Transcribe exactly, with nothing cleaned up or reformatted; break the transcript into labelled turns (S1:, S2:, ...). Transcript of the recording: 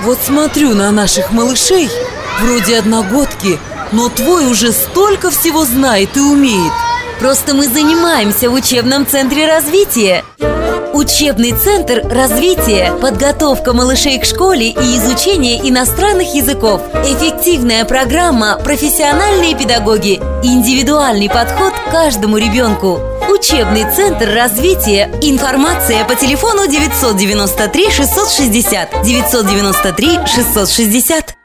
S1: Вот смотрю на наших малышей, вроде одногодки, но твой уже столько всего знает и умеет.
S2: Просто мы занимаемся в учебном центре развития. Учебный центр развития, подготовка малышей к школе и изучение иностранных языков. Эффективная программа, профессиональные педагоги, индивидуальный подход к каждому ребенку. Учебный центр развития. Информация по телефону девятьсот девяносто три шестьсот шестьдесят девятьсот девяносто три шестьсот шестьдесят.